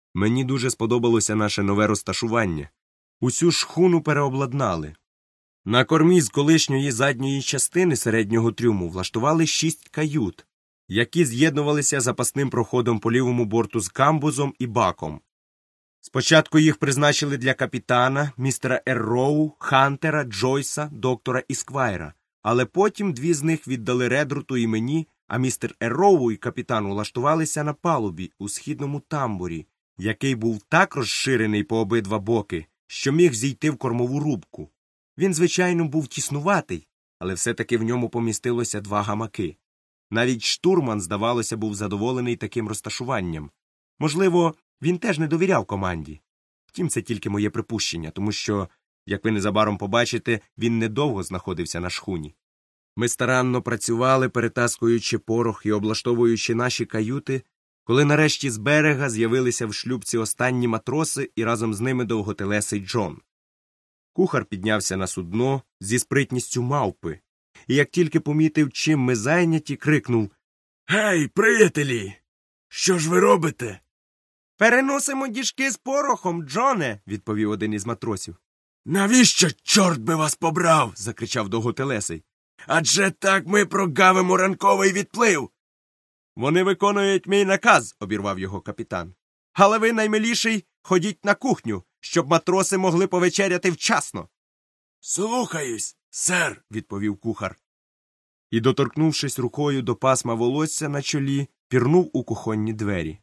Мені дуже сподобалося наше нове розташування. Усю шхуну переобладнали. На кормі з колишньої задньої частини середнього трюму влаштували 6 кают, які з'єднувалися запасним проходом по лівому борту з камбузом і баком. Спочатку їх призначили для капітана, містера Ерроу, Хантера, Джойса, доктора і Сквайра, але потім 2 з них віддали Редруту і мені, а містер Ерроу і капітан улаштувалися на палубі у східному тамбурі, який був так розширений по обидва боки, що міг зійти в кормову рубку. Він, звичайно, був тіснуватий, але все-таки в ньому помістилося 2 гамаки. Навіть штурман, здавалося, був задоволений таким розташуванням. Можливо, він теж не довіряв команді. Втім, це тільки моє припущення, тому що, як ви незабаром побачите, він недовго знаходився на шхуні. Ми старанно працювали, перетаскуючи порох і облаштовуючи наші каюти, коли нарешті з берега з'явилися в шлюпці останні матроси і разом з ними довготелесий Джон. Кухар піднявся на судно зі спритністю мавпи, і як тільки помітив, чим ми зайняті, крикнув: «Гей, приятелі! Що ж ви робите?» «Переносимо діжки з порохом, Джоне!» – відповів один із матросів. «Навіщо, чорт би вас побрав?» – закричав довготелесий. «Адже так ми прогавимо ранковий відплив!» «Вони виконують мій наказ!» – обірвав його капітан. «Але ви, наймиліший, ходіть на кухню, щоб матроси могли повечеряти вчасно!» «Слухаюсь, сер!» – відповів кухар. І, доторкнувшись рукою до пасма волосся на чолі, пірнув у кухонні двері.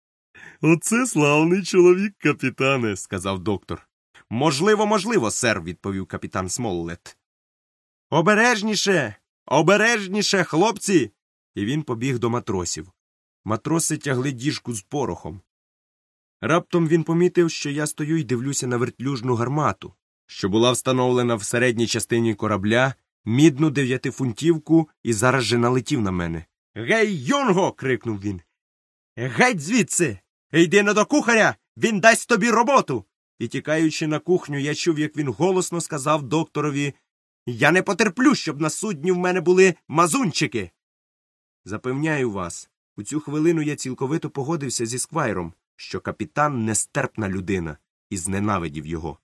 «Оце славний чоловік, капітане!» – сказав доктор. Можливо, сер!» – відповів капітан Смоллет. «Обережніше! Обережніше, хлопці!» І він побіг до матросів. Матроси тягли діжку з порохом. Раптом він помітив, що я стою і дивлюся на вертлюжну гармату, що була встановлена в середній частині корабля, мідну 9-фунтівку, і зараз же налетів на мене. «Гей, Юнго!» – крикнув він. «Геть звідси! Йди на до кухаря! Він дасть тобі роботу!» І, тікаючи на кухню, я чув, як він голосно сказав докторові: «Я не потерплю, щоб на судні в мене були мазунчики!» Запевняю вас, у цю хвилину я цілковито погодився зі Сквайром, що капітан нестерпна людина, і зненавидів його.